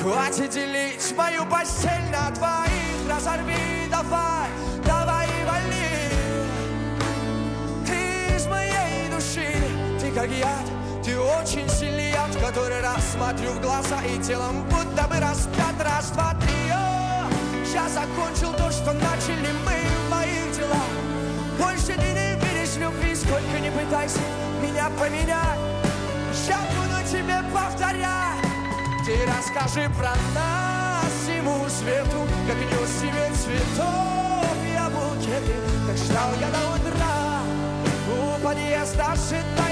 Хватит делить мою постель на двоих. Разорви, давай, давай и вали. Ты из моей души, ты как яд. Ты очень сильный яд, который раз смотрю в глаза и телом будто бы распят. Раз, два, три, я закончил то, что начали мы в моих делах. Больше ты не видишь любви, сколько не пытайся меня поменять. Я буду тебе повторять. Ты расскажи про нас всему свету, как нес себе цветов я букеты. Так ждал я до утра у подъезда, ожидая.